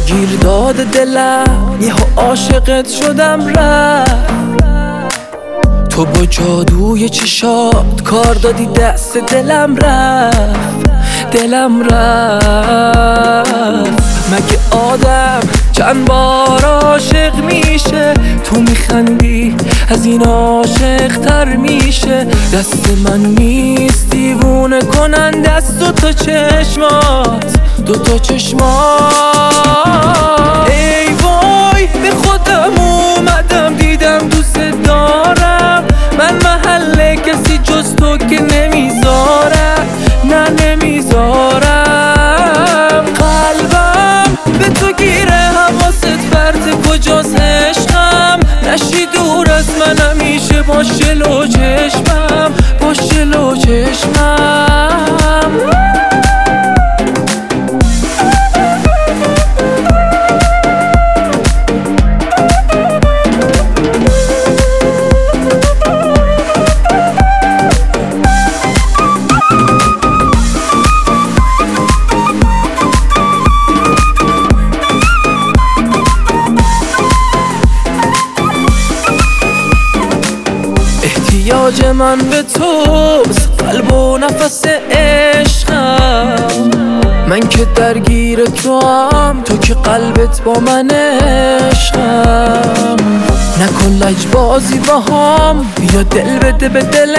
گیر داد دلم، یهو عاشقت شدم رفت. تو با جادوی چشات کار دادی دست دلم رفت، دلم رفت. مگه آدم چند بار عاشق میشه؟ تو میخندی از این عاشق تر میشه. دست من نیست دیوونه کنن دست دوتا چشمات، دوتا چشمات. ای وای به خودم اومدم دیدم دوست دارم. من محل کسی جز تو که نمیذارم، نه نمیذارم. قلبم به تو گیره، حواست فرد کجاست عشقم؟ نشی دور از من همیشه، باش جلو چشمم، باش جلو چشمم. احتیاج من به توست، قلب و نفس عشقم. من که درگیر تو هم، تو که قلبت با من عشقم. نکن لجبازی با هم، بیا دل بده به دل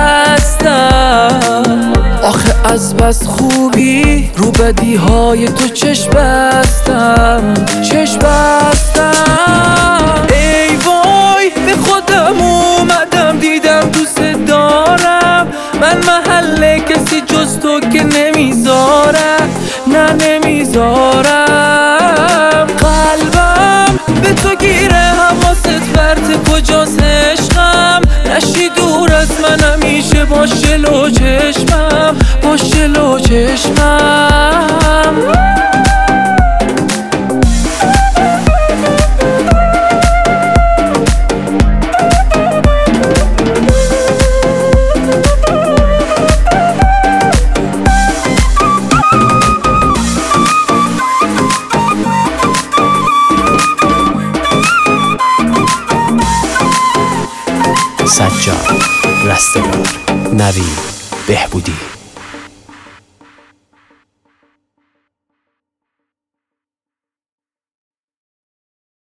خستم. آخه از بس خوبی رو بدی های تو چشم بستم، چشم بستم. ای وای به خودم اومدم دیدم دوست دارم. من محل کسی جز تو که نمیذارم، نه نمیذارم. قلبم به تو گیره، حواست فرد کجاست عشقم؟ نشی دور از من همیشه، باش جلو چشمم، باش جلو چشمم. سجاد رستگار، نوید بهبودی.